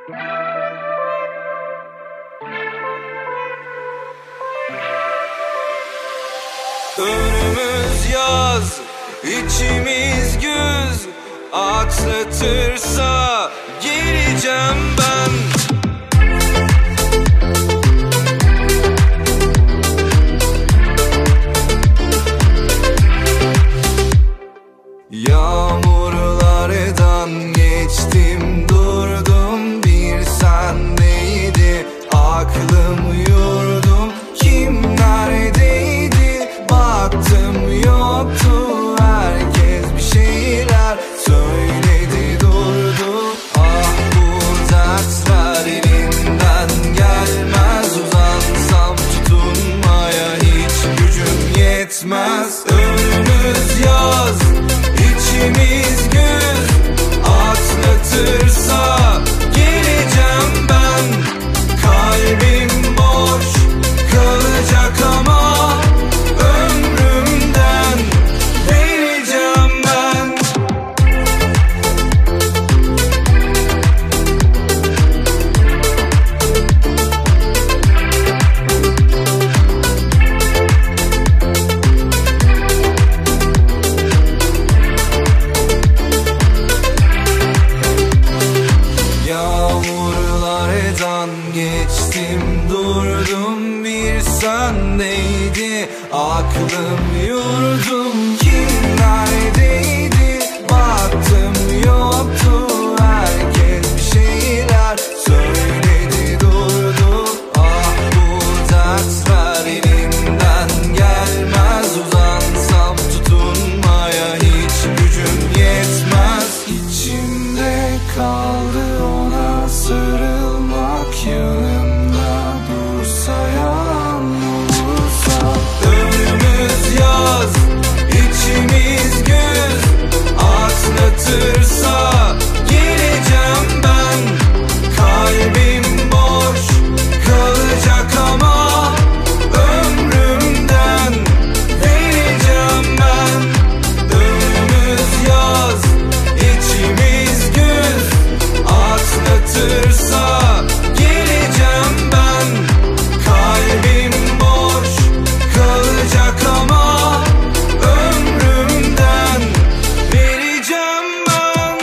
Önümüz yaz, içimiz güz. Atlatırsa geleceğim ben. Yağmurlardan geçtim durdum, bir sendeydi aklım yurdum. Kim neredeydi baktım yoktu, herkes bir şeyler söyledi durdu. Ah bu dertler elinden gelmez, uzansam tutunmaya hiç gücüm yetmez. Önümüz yaz, İçimiz güz, atlatırsa geleceğim ben. Kalbim boş kalacak ama ömrümden vereceğim ben. Yağmurlardan geçtim durdum, bir sendeydi aklım yurdum. Kim neredeydi baktım yoktu, herkes bir şeyler söyledi durdu. Ah bu dertler elimden gelmez, uzansam tutunmaya hiç gücüm yetmez. İçimde kaldı ona sarılmak, yanımda dursa, yalan olursa. Önümüz yaz, içimiz güz, atlatırsa geleceğim ben. Kalbim boş kalacak ama ömrümden vereceğim ben. Önümüz yaz, içimiz güz, atlatırsa geleceğim ben. Kalbim boş kalacak ama ömrümden vereceğim ben.